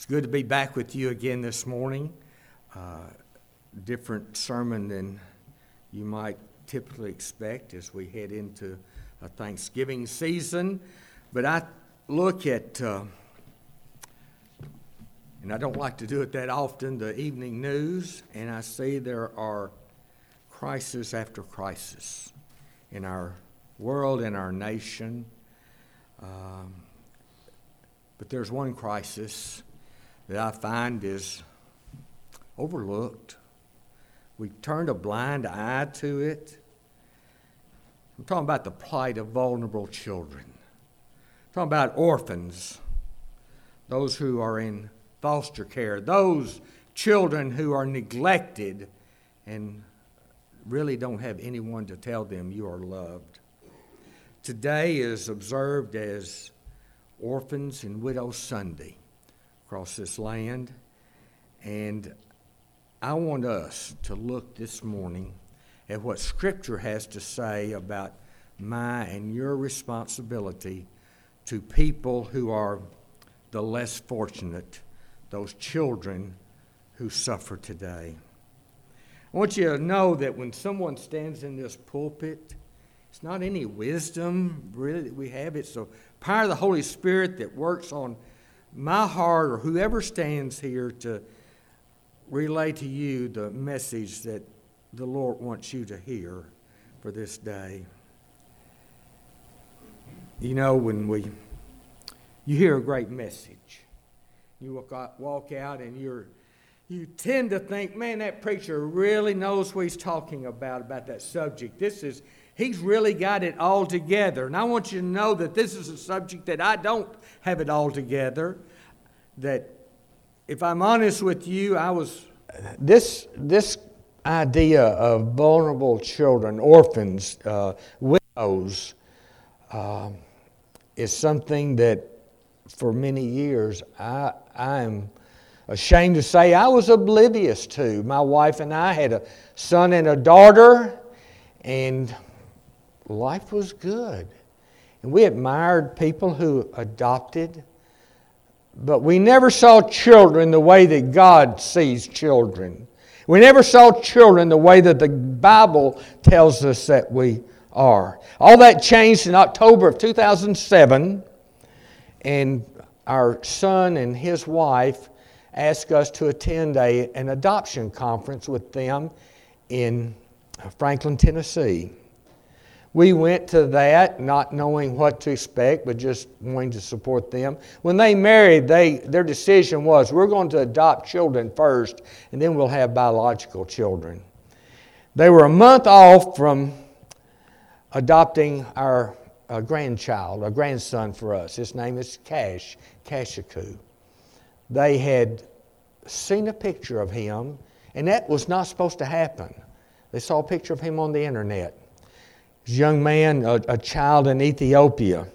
It's good to be back with you again this morning. Different sermon than you might typically expect as we head into a Thanksgiving season. But I look at, and I don't like to do it that often, the evening news, and I see there are crisis after crisis in our world, in our nation. But there's one crisis that I find is overlooked. We've turned a blind eye to it. I'm talking about the plight of vulnerable children. I'm talking about orphans, those who are in foster care, those children who are neglected and really don't have anyone to tell them you are loved. Today is observed as Orphans and Widows Sunday across this land, and I want us to look this morning at what Scripture has to say about my and your responsibility to people who are the less fortunate, those children who suffer today. I want you to know that when someone stands in this pulpit, it's not any wisdom really that we have. It's the power of the Holy Spirit that works on my heart or whoever stands here to relay to you the message that the Lord wants you to hear for this day. You know, when you hear a great message, you walk out and you tend to think, man, that preacher really knows what he's talking about that subject. He's really got it all together. And I want you to know that this is a subject that I don't have it all together. That if I'm honest with you, this idea of vulnerable children, orphans, widows, is something that for many years I'm ashamed to say I was oblivious to. My wife and I had a son and a daughter, and life was good. And we admired people who adopted, but we never saw children the way that God sees children. We never saw children the way that the Bible tells us that we are. All that changed in October of 2007, and our son and his wife asked us to attend an adoption conference with them in Franklin, Tennessee. We went to that not knowing what to expect, but just wanting to support them. When they married, their decision was, we're going to adopt children first, and then we'll have biological children. They were a month off from adopting our grandchild, a grandson for us. His name is Kashiku. They had seen a picture of him, and that was not supposed to happen. They saw a picture of him on the internet. This young man, a child in Ethiopia.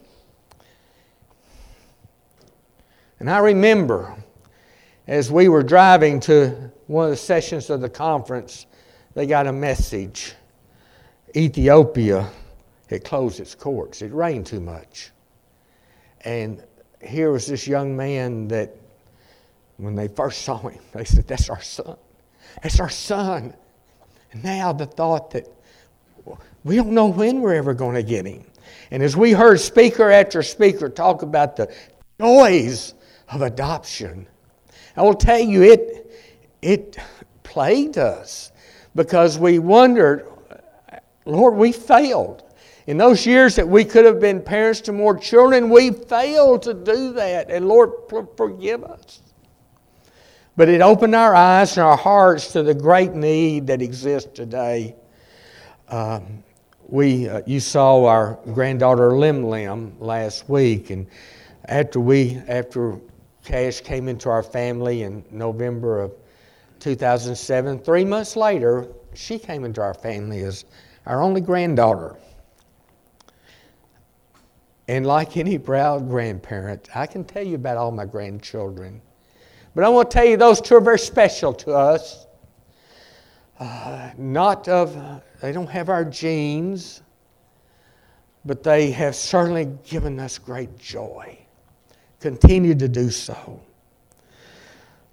And I remember as we were driving to one of the sessions of the conference, they got a message. Ethiopia had closed its courts. It rained too much. And here was this young man that when they first saw him, they said, that's our son. That's our son. And now the thought that we don't know when we're ever going to get him. And as we heard speaker after speaker talk about the joys of adoption, I will tell you it plagued us because we wondered, Lord, we failed. In those years that we could have been parents to more children, we failed to do that. And Lord, forgive us. But it opened our eyes and our hearts to the great need that exists today. You saw our granddaughter Lim Lim last week, and after Cash came into our family in November of 2007, 3 months later, she came into our family as our only granddaughter. And like any proud grandparent, I can tell you about all my grandchildren. But I want to tell you those two are very special to us. They don't have our genes, but they have certainly given us great joy. Continue to do so.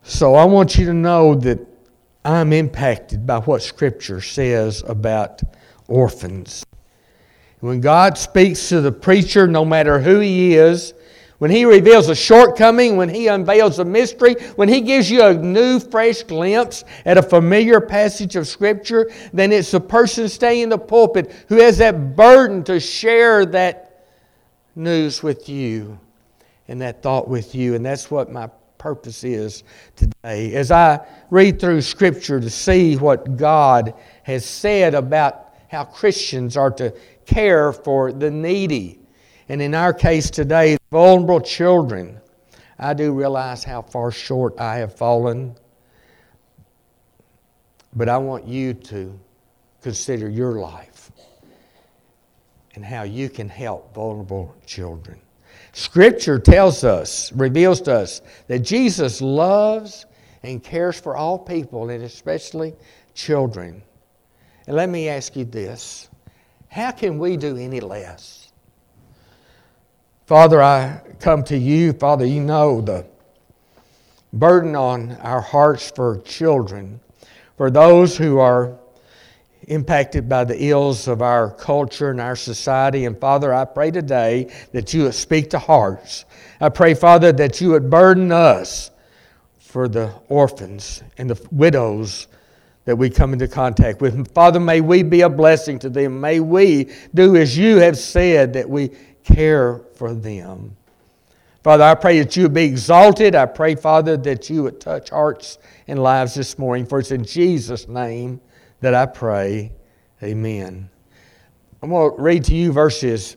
So I want you to know that I'm impacted by what Scripture says about orphans. When God speaks to the preacher, no matter who he is, when he reveals a shortcoming, when he unveils a mystery, when he gives you a new, fresh glimpse at a familiar passage of Scripture, then it's the person staying in the pulpit who has that burden to share that news with you and that thought with you. And that's what my purpose is today. As I read through Scripture to see what God has said about how Christians are to care for the needy, and in our case today, vulnerable children, I do realize how far short I have fallen. But I want you to consider your life and how you can help vulnerable children. Scripture tells us, reveals to us, that Jesus loves and cares for all people, and especially children. And let me ask you this: how can we do any less? Father, I come to you. Father, you know the burden on our hearts for children, for those who are impacted by the ills of our culture and our society. And Father, I pray today that you would speak to hearts. I pray, Father, that you would burden us for the orphans and the widows that we come into contact with. Father, may we be a blessing to them. May we do as you have said, that we care for them. Father, I pray that you would be exalted. I pray, Father, that you would touch hearts and lives this morning. For it's in Jesus' name that I pray. Amen. I'm going to read to you verses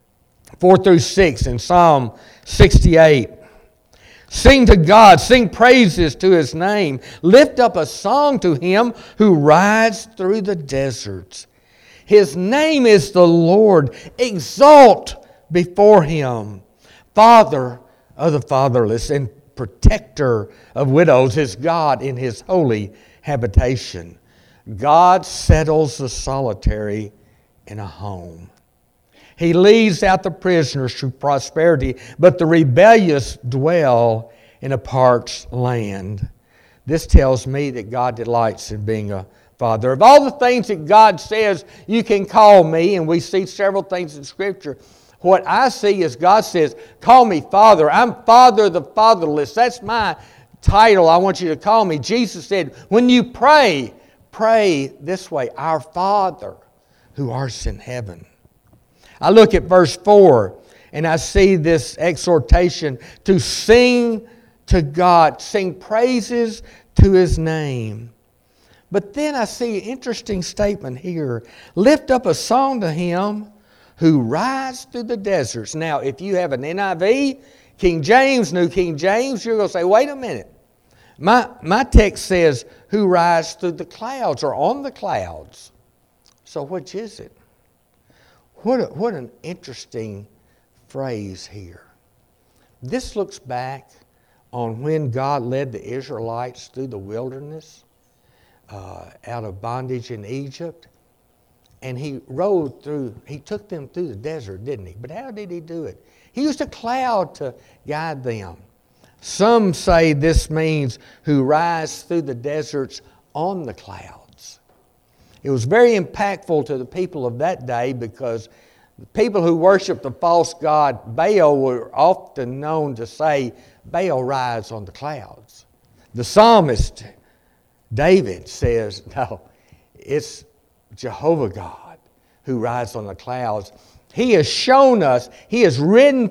4 through 6 in Psalm 68. Sing to God, sing praises to His name. Lift up a song to Him who rides through the deserts. His name is the Lord. Exalt before Him. Father of the fatherless and protector of widows is God in His holy habitation. God settles the solitary in a home. He leads out the prisoners to prosperity, but the rebellious dwell in a parched land. This tells me that God delights in being a father. Of all the things that God says you can call me, and we see several things in Scripture, what I see is God says, call me Father. I'm Father of the fatherless. That's my title I want you to call me. Jesus said, when you pray, pray this way: Our Father who art in heaven. I look at verse 4 and I see this exhortation to sing to God, sing praises to His name. But then I see an interesting statement here. Lift up a song to Him who rides through the deserts. Now, if you have an NIV, King James, New King James, you're going to say, wait a minute. My text says, who rides through the clouds or on the clouds. So which is it? What an interesting phrase here. This looks back on when God led the Israelites through the wilderness, out of bondage in Egypt. And He took them through the desert, didn't He? But how did He do it? He used a cloud to guide them. Some say this means who rides through the deserts on the clouds. It was very impactful to the people of that day because the people who worshiped the false god Baal were often known to say, Baal rides on the clouds. The psalmist David says, no, it's Jehovah God who rides on the clouds. He has shown us, He has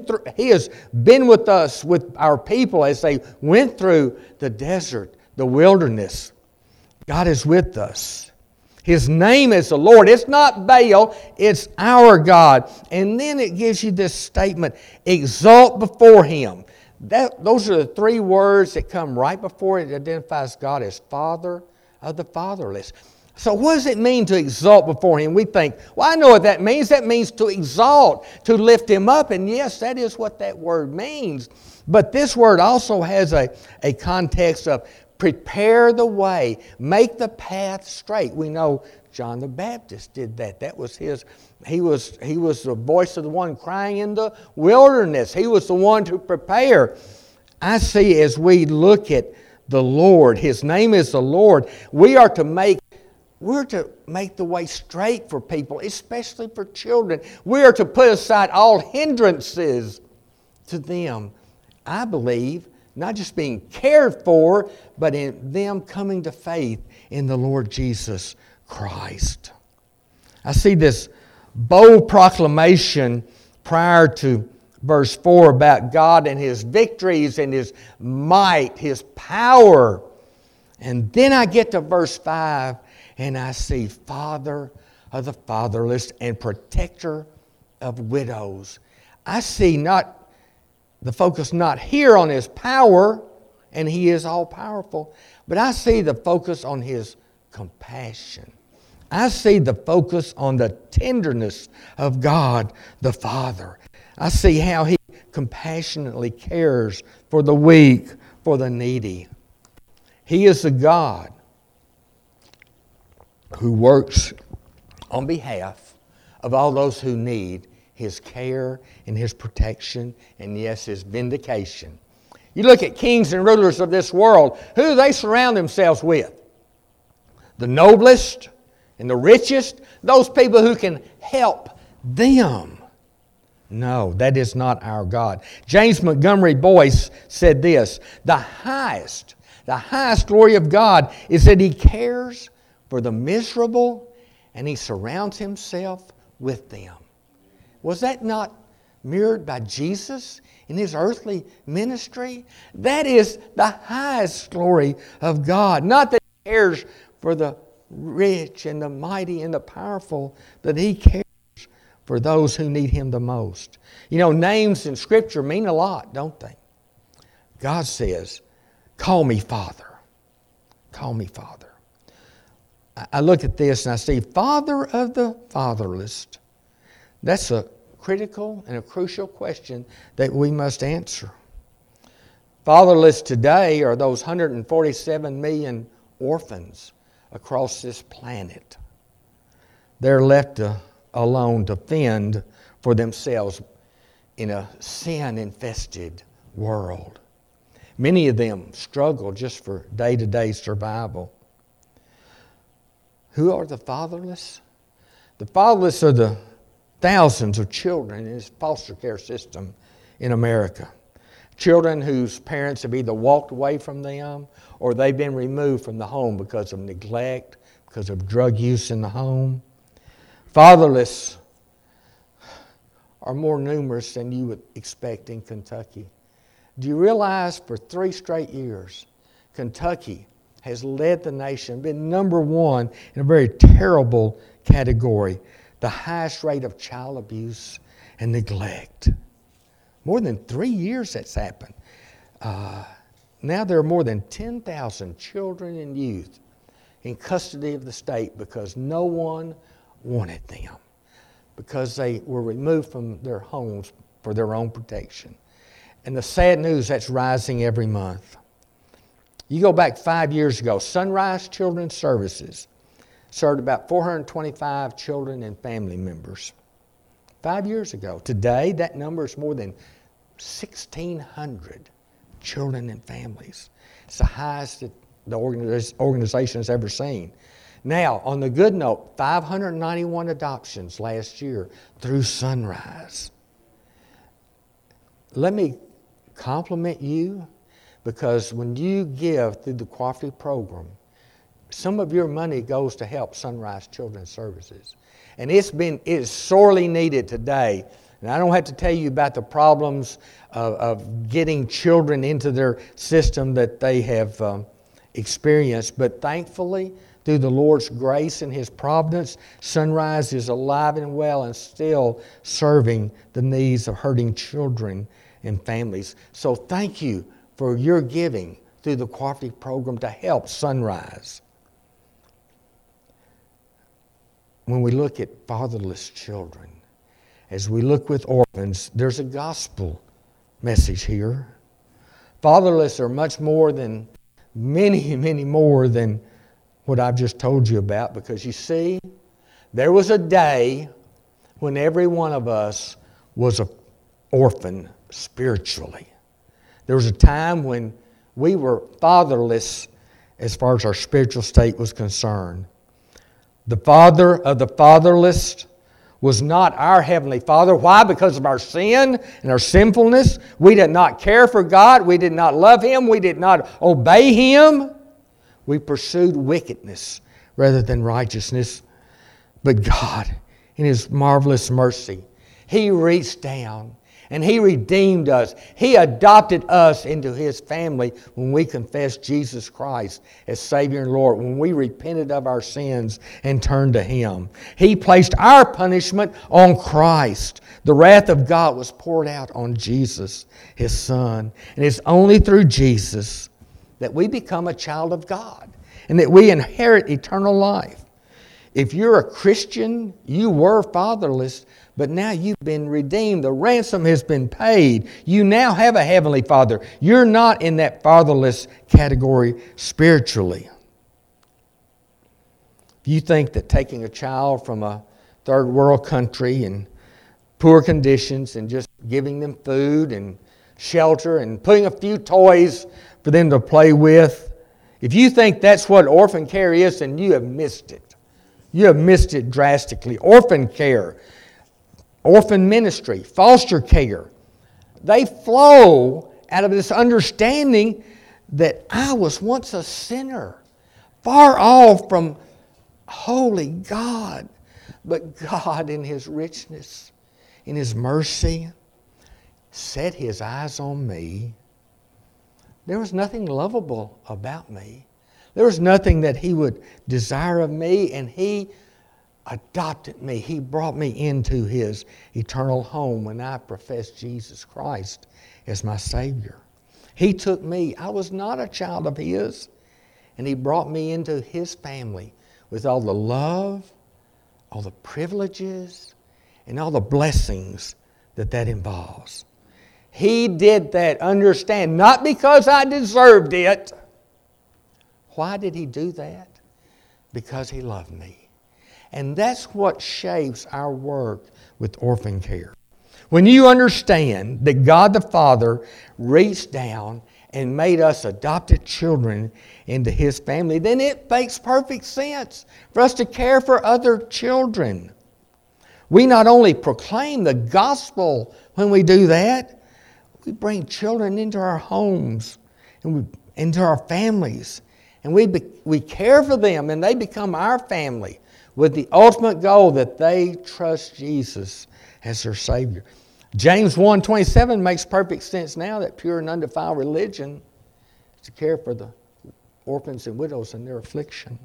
been with us, with our people as they went through the desert, the wilderness. God is with us. His name is the Lord. It's not Baal, it's our God. And then it gives you this statement, exalt before Him. Those are the three words that come right before it. It identifies God as Father of the fatherless. So what does it mean to exalt before Him? We think, well, I know what that means. That means to exalt, to lift Him up. And yes, that is what that word means. But this word also has a context of prepare the way, make the path straight. We know John the Baptist did that. That was he was the voice of the one crying in the wilderness. He was the one to prepare. I see as we look at the Lord. His name is the Lord. We're to make the way straight for people, especially for children. We are to put aside all hindrances to them. I believe, not just being cared for, but in them coming to faith in the Lord Jesus Christ. I see this bold proclamation prior to verse 4 about God and His victories and His might, His power. And then I get to verse 5 and I see Father of the fatherless and protector of widows. I see not the focus not here on His power, and He is all powerful, but I see the focus on His compassion. I see the focus on the tenderness of God the Father. I see how He compassionately cares for the weak, for the needy. He is the God who works on behalf of all those who need His care and His protection and, yes, His vindication. You look at kings and rulers of this world, who do they surround themselves with? The noblest and the richest, those people who can help them. No, that is not our God. James Montgomery Boyce said this: the highest glory of God is that He cares for the miserable and He surrounds Himself with them. Was that not mirrored by Jesus in His earthly ministry? That is the highest glory of God. Not that He cares for the rich and the mighty and the powerful, but He cares for those who need Him the most. You know, names in Scripture mean a lot, don't they? God says, call me Father. Call me Father. I look at this and I see Father of the fatherless. That's a critical and a crucial question that we must answer. Fatherless today are those 147 million orphans across this planet. They're left alone to fend for themselves in a sin-infested world. Many of them struggle just for day-to-day survival. Who are the fatherless? The fatherless are the thousands of children in this foster care system in America. Children whose parents have either walked away from them or they've been removed from the home because of neglect, because of drug use in the home. Fatherless are more numerous than you would expect in Kentucky. Do you realize for 3 straight years, Kentucky has led the nation, been number one in a very terrible category, the highest rate of child abuse and neglect. More than 3 years that's happened. Now there are more than 10,000 children and youth in custody of the state because no one wanted them, because they were removed from their homes for their own protection. And the sad news, that's rising every month. You go back 5 years ago, Sunrise Children's Services served about 425 children and family members. 5 years ago. Today, that number is more than 1,600 children and families. It's the highest that the organization has ever seen. Now, on the good note, 591 adoptions last year through Sunrise. Let me compliment you, because when you give through the cooperative program, some of your money goes to help Sunrise Children's Services. And it is sorely needed today. And I don't have to tell you about the problems of getting children into their system that they have experienced. But thankfully, through the Lord's grace and His providence, Sunrise is alive and well and still serving the needs of hurting children and families. So thank you for your giving through the cooperative program to help Sunrise. When we look at fatherless children, as we look with orphans, there's a gospel message here. Fatherless are much more than, many, many more than what I've just told you about, because you see, there was a day when every one of us was an orphan spiritually. There was a time when We were fatherless as far as our spiritual state was concerned. The father of the fatherless was not our Heavenly Father. Why? Because of our sin and our sinfulness. We did not care for God. We did not love Him. We did not obey Him. We pursued wickedness rather than righteousness. But God, in His marvelous mercy, He reached down and He redeemed us. He adopted us into His family when we confessed Jesus Christ as Savior and Lord, when we repented of our sins and turned to Him. He placed our punishment on Christ. The wrath of God was poured out on Jesus, His Son. And it's only through Jesus that we become a child of God and that we inherit eternal life. If you're a Christian, you were fatherless, but now you've been redeemed. The ransom has been paid. You now have a Heavenly Father. You're not in that fatherless category spiritually. If you think that taking a child from a third world country in poor conditions and just giving them food and shelter and putting a few toys for them to play with, if you think that's what orphan care is, then you have missed it. You have missed it drastically. Orphan care, orphan ministry, foster care, they flow out of this understanding that I was once a sinner, far off from holy God. But God, in His richness, in His mercy, set His eyes on me. There was nothing lovable about me. There was nothing that He would desire of me, and He adopted me. He brought me into His eternal home when I professed Jesus Christ as my Savior. He took me. I was not a child of His, and He brought me into His family with all the love, all the privileges, and all the blessings that involves. He did that, understand, not because I deserved it. Why did He do that? Because He loved me. And that's what shapes our work with orphan care. When you understand that God the Father reached down and made us adopted children into His family, then it makes perfect sense for us to care for other children. We not only proclaim the gospel when we do that, we bring children into our homes and into our families. And we care for them, and they become our family with the ultimate goal that they trust Jesus as their Savior. James 1:27 makes perfect sense now, that pure and undefiled religion is to care for the orphans and widows in their affliction.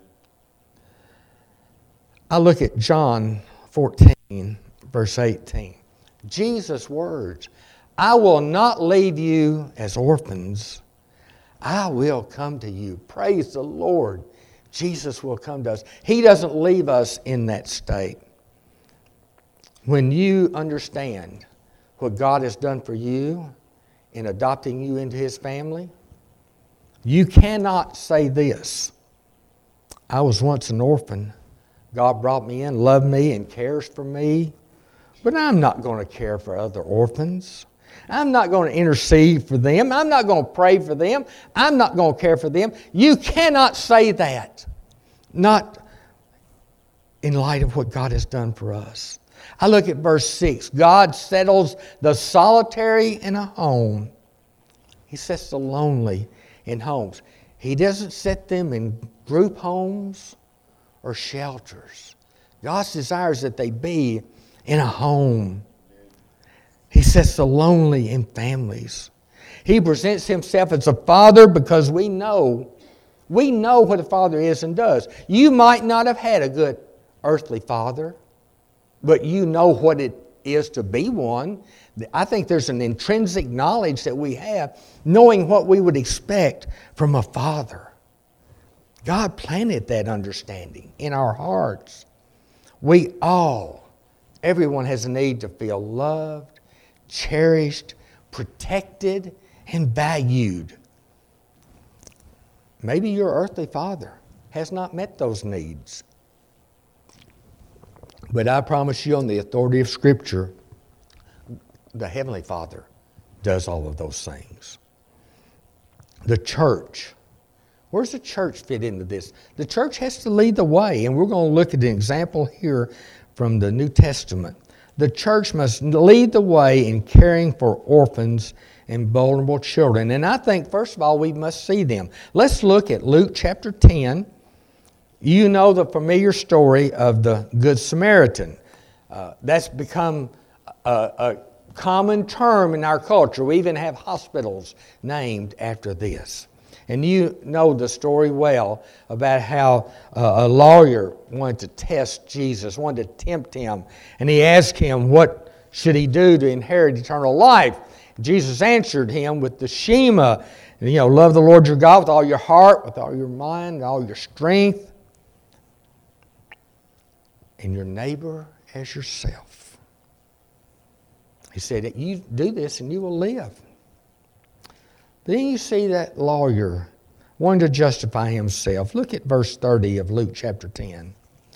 I look at John 14, verse 18. Jesus' words, I will not leave you as orphans. I will come to you. Praise the Lord. Jesus will come to us. He doesn't leave us in that state. When you understand what God has done for you in adopting you into His family, you cannot say this: I was once an orphan. God brought me in, loved me, and cares for me, but I'm not going to care for other orphans. I'm not going to intercede for them. I'm not going to pray for them. I'm not going to care for them. You cannot say that. Not in light of what God has done for us. I look at verse 6. God settles the solitary in a home. He sets the lonely in homes. He doesn't set them in group homes or shelters. God's desire is that they be in a home. He sets the lonely in families. He presents Himself as a father because we know what a father is and does. You might not have had a good earthly father, but you know what it is to be one. I think there's an intrinsic knowledge that we have, knowing what we would expect from a father. God planted that understanding in our hearts. Everyone has a need to feel loved, cherished, protected, and valued. Maybe your earthly father has not met those needs. But I promise you, on the authority of Scripture, the Heavenly Father does all of those things. The church. Where's the church fit into this? The church has to lead the way, and we're going to look at an example here from the New Testament. The church must lead the way in caring for orphans and vulnerable children. And I think, first of all, we must see them. Let's look at Luke chapter 10. You know the familiar story of the Good Samaritan. That's become a common term in our culture. We even have hospitals named after this. And you know the story well about how a lawyer wanted to test Jesus, wanted to tempt him. And he asked him, what should he do to inherit eternal life? Jesus answered him with the Shema. Love the Lord your God with all your heart, with all your mind, and all your strength. And your neighbor as yourself. He said, you do this and you will live. Then you see that lawyer wanting to justify himself. Look at verse 30 of Luke chapter 10.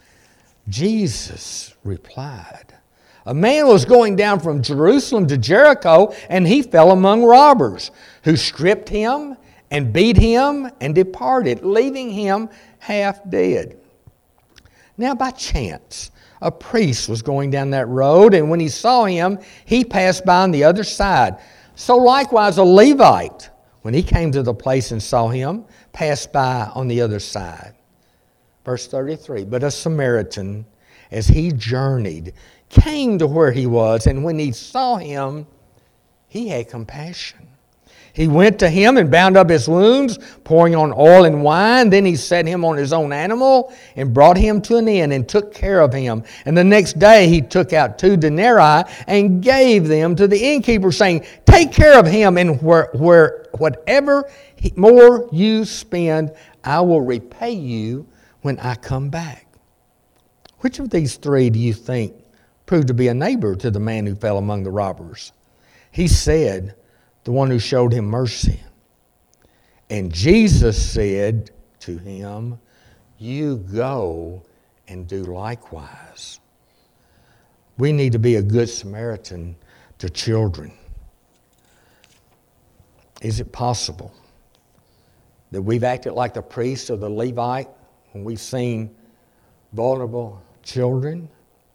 Jesus replied, a man was going down from Jerusalem to Jericho, and he fell among robbers, who stripped him and beat him and departed, leaving him half dead. Now by chance, a priest was going down that road, and when he saw him, he passed by on the other side. So likewise a Levite, when he came to the place and saw him, passed by on the other side. Verse 33, but a Samaritan, as he journeyed, came to where he was, and when he saw him, he had compassion. He went to him and bound up his wounds, pouring on oil and wine. Then he set him on his own animal and brought him to an inn and took care of him. And the next day he took out 2 denarii and gave them to the innkeeper, saying, take care of him, and whatever more you spend, I will repay you when I come back. Which of these 3 do you think proved to be a neighbor to the man who fell among the robbers? He said, the one who showed him mercy. And Jesus said to him, you go and do likewise. We need to be a good Samaritan to children. Is it possible that we've acted like the priest or the Levite when we've seen vulnerable children?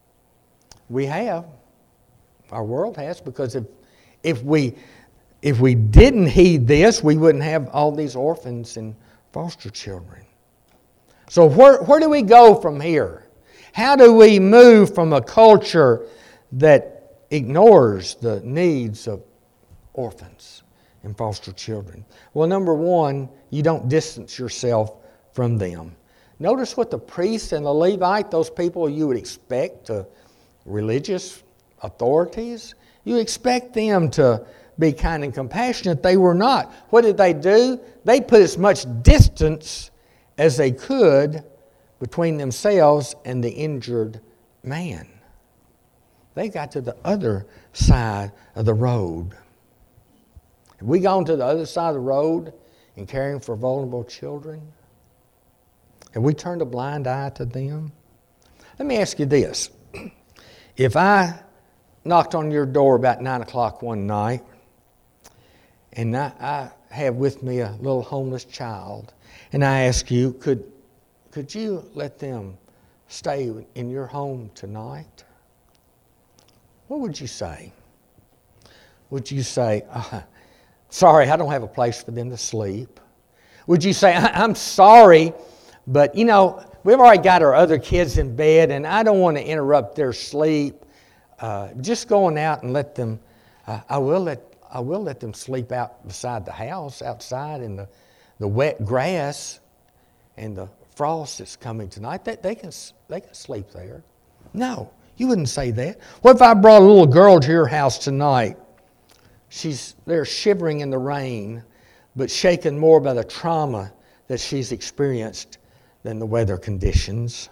We have. Our world has, because if we didn't heed this, we wouldn't have all these orphans and foster children. So where do we go from here? How do we move from a culture that ignores the needs of orphans and foster children? Well, number one, you don't distance yourself from them. Notice what the priest and the Levite, those people you would expect to religious authorities, you expect them to be kind and compassionate. They were not. What did they do? They put as much distance as they could between themselves and the injured man. They got to the other side of the road. Have we gone to the other side of the road in caring for vulnerable children? Have we turned a blind eye to them? Let me ask you this. If I knocked on your door about 9 o'clock one night, and I have with me a little homeless child, and I ask you, could you let them stay in your home tonight? What would you say? Would you say, sorry, I don't have a place for them to sleep? Would you say, I'm sorry, but we've already got our other kids in bed, and I don't want to interrupt their sleep. Just going out and let them, I will let them sleep out beside the house, outside in the wet grass and the frost that's coming tonight. They can sleep there. No, you wouldn't say that. What if I brought a little girl to your house tonight? They're shivering in the rain, but shaken more by the trauma that she's experienced than the weather conditions.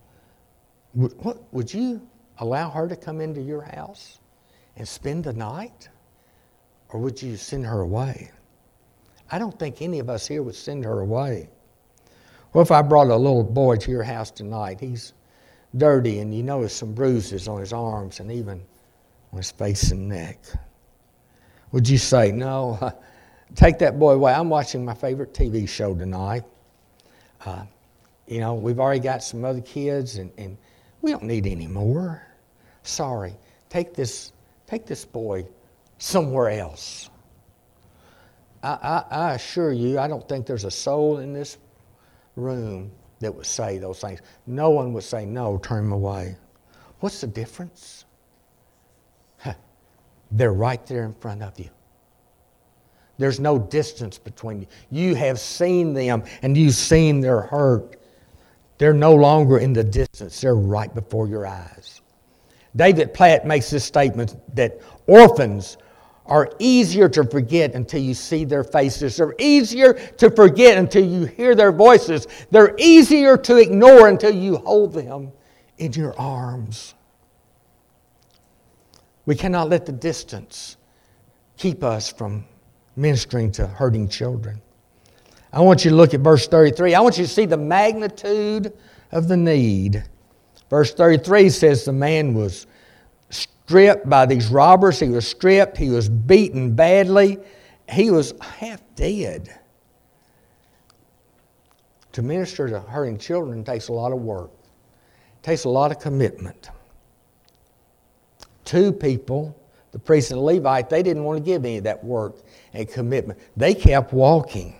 Would you allow her to come into your house and spend the night? Or would you send her away? I don't think any of us here would send her away. What if I brought a little boy to your house tonight? He's dirty, and you notice some bruises on his arms and even on his face and neck. Would you say, no, take that boy away. I'm watching my favorite TV show tonight. We've already got some other kids, and we don't need any more. Sorry. Take this boy somewhere else. I assure you, I don't think there's a soul in this room that would say those things. No one would say, no, turn him away. What's the difference? They're right there in front of you. There's no distance between you. You have seen them, and you've seen their hurt. They're no longer in the distance. They're right before your eyes. David Platt makes this statement that orphans are easier to forget until you see their faces. They're easier to forget until you hear their voices. They're easier to ignore until you hold them in your arms. We cannot let the distance keep us from ministering to hurting children. I want you to look at verse 33. I want you to see the magnitude of the need. Verse 33 says the man was stripped by these robbers. He was stripped. He was beaten badly. He was half dead. To minister to hurting children takes a lot of work. It takes a lot of commitment. Two people, the priest and the Levite, they didn't want to give any of that work and commitment. They kept walking.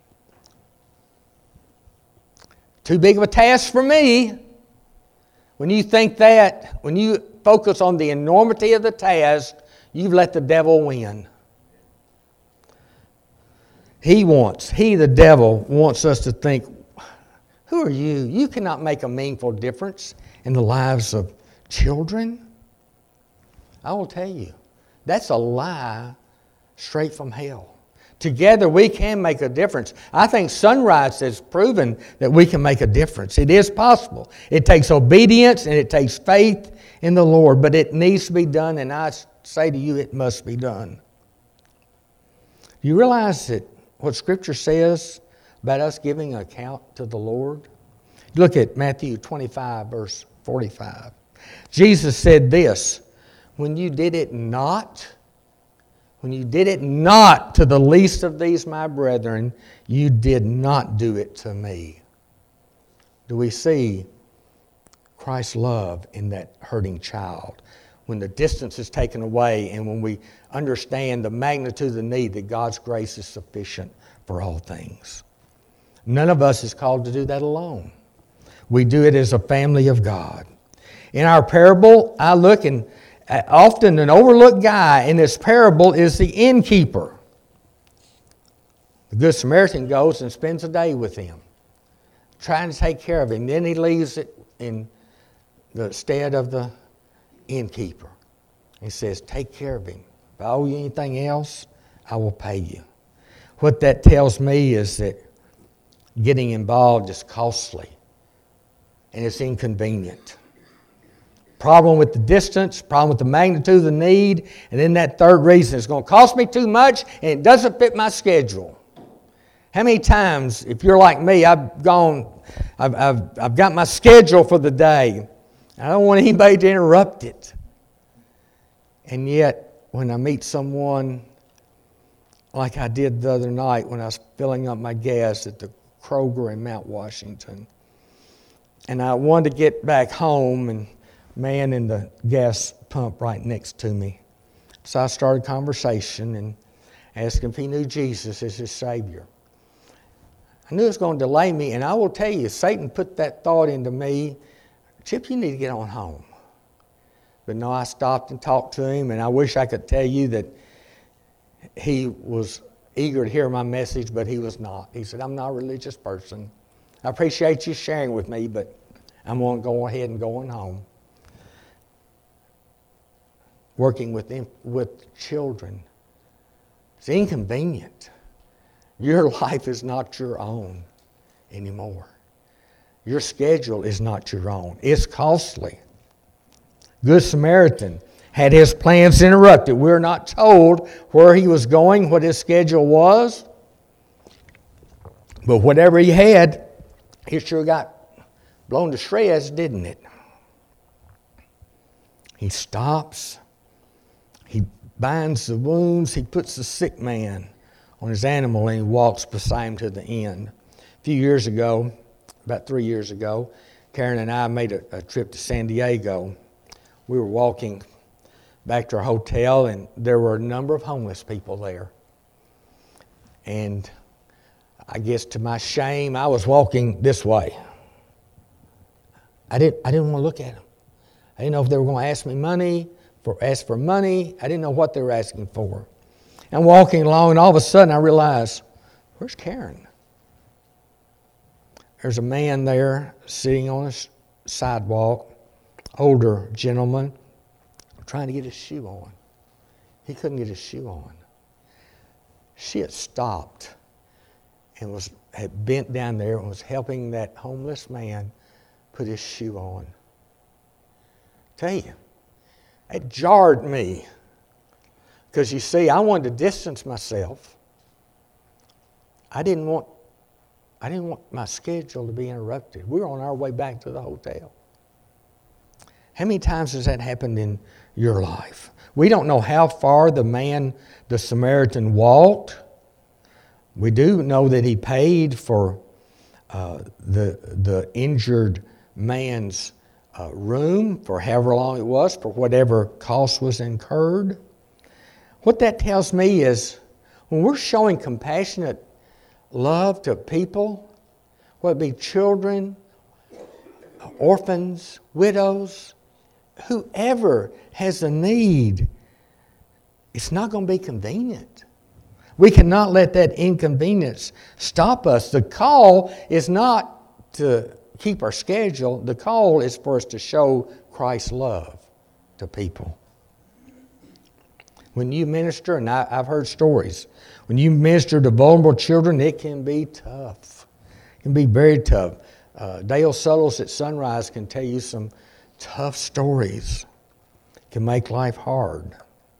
Too big of a task for me. When you think that, when you focus on the enormity of the task, you've let the devil win. The devil wants us to think, who are you? You cannot make a meaningful difference in the lives of children. I will tell you, that's a lie straight from hell. Together we can make a difference. I think Sunrise has proven that we can make a difference. It is possible. It takes obedience and it takes faith in the Lord, but it needs to be done, and I say to you, it must be done. You realize that what Scripture says about us giving an account to the Lord? Look at Matthew 25, verse 45. Jesus said this, when you did it not to the least of these my brethren, you did not do it to me. Do we see Christ's love in that hurting child? When the distance is taken away and when we understand the magnitude of the need, that God's grace is sufficient for all things. None of us is called to do that alone. We do it as a family of God. In our parable, I look and often an overlooked guy in this parable is the innkeeper. The Good Samaritan goes and spends a day with him, trying to take care of him. Then he leaves it in the stead of the innkeeper. He says, take care of him. If I owe you anything else, I will pay you. What that tells me is that getting involved is costly and it's inconvenient. Problem with the distance, problem with the magnitude of the need, and then that third reason, it's going to cost me too much and it doesn't fit my schedule. How many times, if you're like me, I've got my schedule for the day. I don't want anybody to interrupt it. And yet, when I meet someone like I did the other night when I was filling up my gas at the Kroger in Mount Washington, and I wanted to get back home, and man in the gas pump right next to me. So I started a conversation and asked him if he knew Jesus as his Savior. I knew it was going to delay me, and I will tell you, Satan put that thought into me, Chip, you need to get on home. But no, I stopped and talked to him, and I wish I could tell you that he was eager to hear my message, but he was not. He said, I'm not a religious person. I appreciate you sharing with me, but I'm going to go ahead and go on home. Working with children, it's inconvenient. Your life is not your own anymore. Your schedule is not your own. It's costly. Good Samaritan had his plans interrupted. We're not told where he was going, what his schedule was. But whatever he had, he sure got blown to shreds, didn't it? He stops. He binds the wounds. He puts the sick man on his animal, and he walks beside him to the end. A few years ago, about 3 years ago, Karen and I made a trip to San Diego. We were walking back to our hotel, and there were a number of homeless people there. And I guess to my shame, I was walking this way. I didn't want to look at them. I didn't know if they were going to ask for money. I didn't know what they were asking for. I'm walking along, and all of a sudden I realized, where's Karen? There's a man there sitting on a sidewalk, older gentleman, trying to get his shoe on. He couldn't get his shoe on. She had stopped and had bent down there and was helping that homeless man put his shoe on. Tell you, it jarred me. Because you see, I wanted to distance myself. I didn't want my schedule to be interrupted. We were on our way back to the hotel. How many times has that happened in your life? We don't know how far the Samaritan walked. We do know that he paid for the injured man's room for however long it was, for whatever cost was incurred. What that tells me is when we're showing compassionate love to people, whether it be children, orphans, widows, whoever has a need, it's not going to be convenient. We cannot let that inconvenience stop us. The call is not to keep our schedule. The call is for us to show Christ's love to people. When you minister, and I've heard stories, when you minister to vulnerable children, it can be tough. It can be very tough. Dale Suttles at Sunrise can tell you some tough stories. It can make life hard.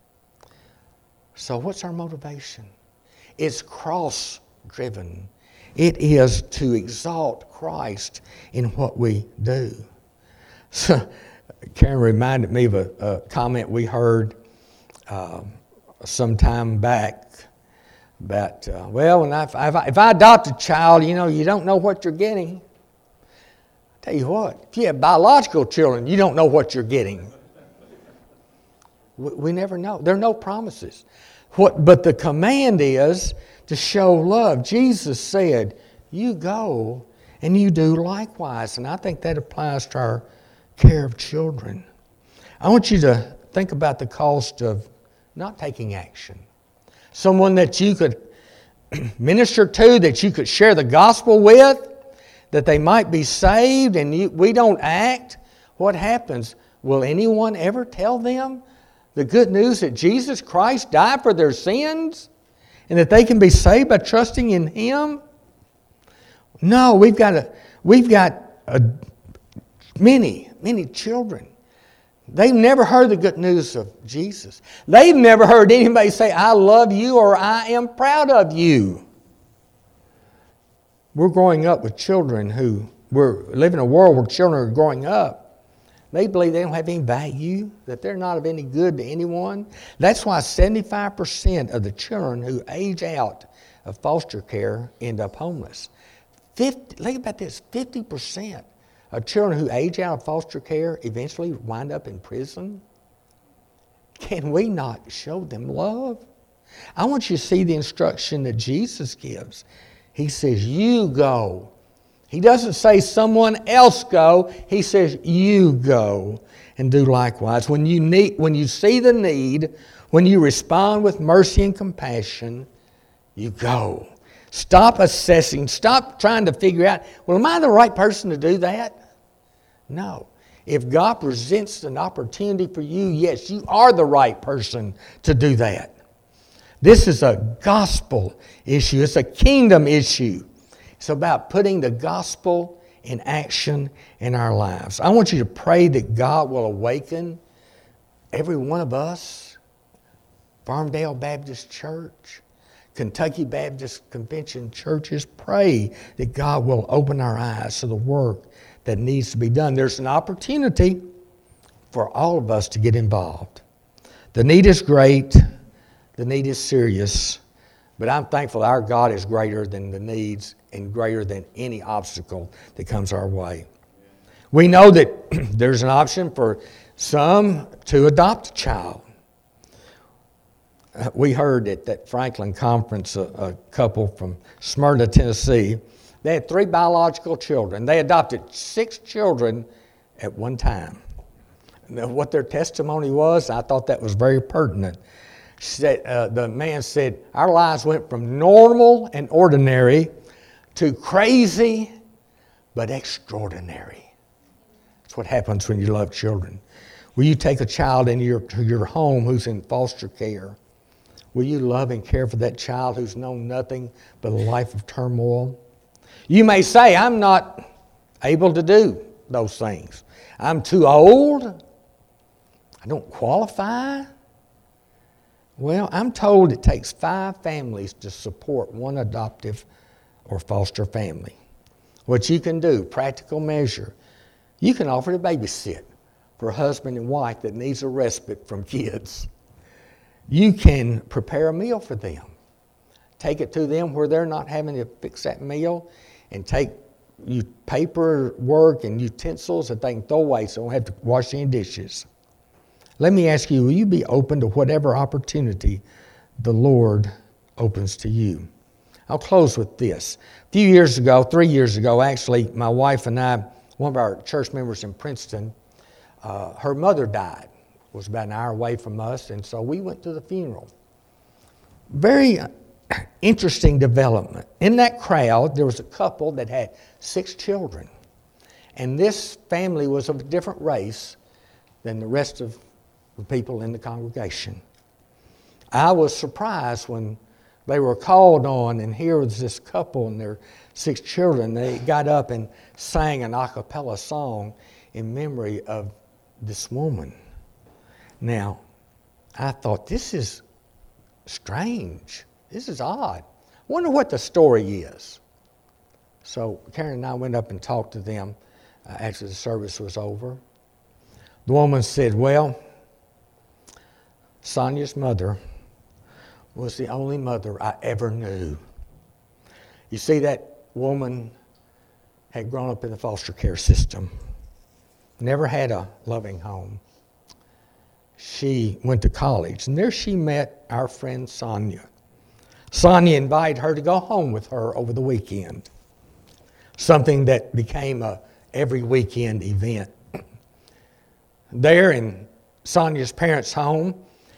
So what's our motivation? It's cross-driven. It is to exalt Christ in what we do. So, Karen reminded me of a comment we heard some time back about, if I adopt a child, you don't know what you're getting. I tell you what, if you have biological children, you don't know what you're getting. We never know. There are no promises. But the command is to show love. Jesus said, you go and you do likewise. And I think that applies to our care of children. I want you to think about the cost of not taking action. Someone that you could minister to, that you could share the gospel with, that they might be saved, and we don't act. What happens? Will anyone ever tell them the good news that Jesus Christ died for their sins and that they can be saved by trusting in Him? No, we've got many children. They've never heard the good news of Jesus. They've never heard anybody say, I love you or I am proud of you. We're growing up with children we're living in a world where children are growing up. They believe they don't have any value, that they're not of any good to anyone. That's why 75% of the children who age out of foster care end up homeless. Think about this, 50% of children who age out of foster care eventually wind up in prison. Can we not show them love? I want you to see the instruction that Jesus gives. He says, you go. He doesn't say someone else go. He says, you go and do likewise. When you see the need, when you respond with mercy and compassion, you go. Stop assessing. Stop trying to figure out, well, am I the right person to do that? No. If God presents an opportunity for you, yes, you are the right person to do that. This is a gospel issue. It's a kingdom issue. It's about putting the gospel in action in our lives. I want you to pray that God will awaken every one of us, Farmdale Baptist Church, Kentucky Baptist Convention churches. Pray that God will open our eyes to the work that needs to be done. There's an opportunity for all of us to get involved. The need is great. The need is serious. But I'm thankful our God is greater than the needs and greater than any obstacle that comes our way. We know that there's an option for some to adopt a child. We heard at that Franklin conference a couple from Smyrna, Tennessee. They had 3 biological children. They adopted 6 children at one time. Now, what their testimony was, I thought that was very pertinent. The man said, our lives went from normal and ordinary to crazy but extraordinary. That's what happens when you love children. Will you take a child into your home who's in foster care? Will you love and care for that child who's known nothing but a life of turmoil? You may say, I'm not able to do those things. I'm too old. I don't qualify. Well, I'm told it takes 5 families to support one adoptive or foster family. What you can do, practical measure, you can offer to babysit for a husband and wife that needs a respite from kids. You can prepare a meal for them. Take it to them where they're not having to fix that meal, and take you paperwork and utensils that they can throw away so they don't have to wash any dishes. Let me ask you, will you be open to whatever opportunity the Lord opens to you? I'll close with this. A few years ago, 3 years ago, actually, my wife and I, one of our church members in Princeton, her mother died. It was about an hour away from us, and so we went to the funeral. Very interesting development. In that crowd, there was a couple that had 6 children. And this family was of a different race than the rest of the people in the congregation. I was surprised when they were called on, and here was this couple and their 6 children. They got up and sang an a cappella song in memory of this woman. Now, I thought, this is strange. This is odd. I wonder what the story is. So Karen and I went up and talked to them after the service was over. The woman said, well, Sonia's mother was the only mother I ever knew. You see, that woman had grown up in the foster care system, never had a loving home. She went to college, and there she met our friend Sonia. Sonia invited her to go home with her over the weekend, something that became a every weekend event. There in Sonia's parents' home,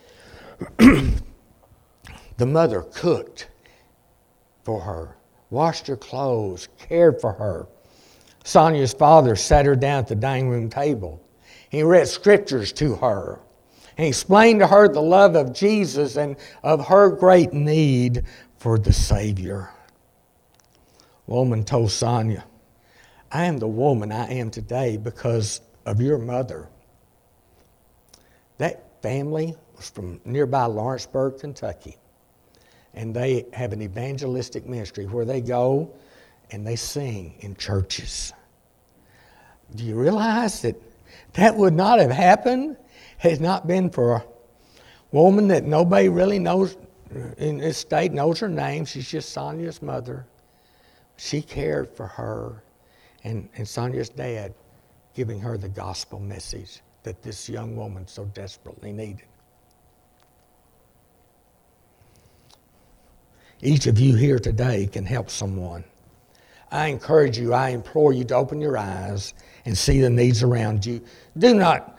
the mother cooked for her, washed her clothes, cared for her. Sonia's father sat her down at the dining room table. He read scriptures to her and explained to her the love of Jesus and of her great need for the Savior. The woman told Sonia, I am the woman I am today because of your mother. That family was from nearby Lawrenceburg, Kentucky. And they have an evangelistic ministry where they go and they sing in churches. Do you realize that that would not have happened had it not been for a woman that nobody really knows in this state, knows her name? She's just Sonia's mother. She cared for her. And Sonia's dad giving her the gospel message that this young woman so desperately needed. Each of you here today can help someone. I encourage you, I implore you to open your eyes and see the needs around you. Do not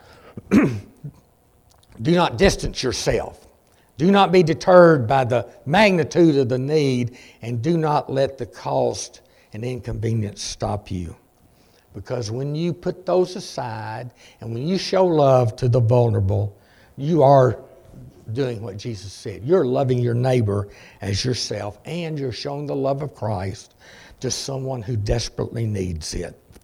distance yourself. Do not be deterred by the magnitude of the need, and do not let the cost and inconvenience stop you. Because when you put those aside and when you show love to the vulnerable, you are doing what Jesus said. You're loving your neighbor as yourself, and you're showing the love of Christ to someone who desperately needs it.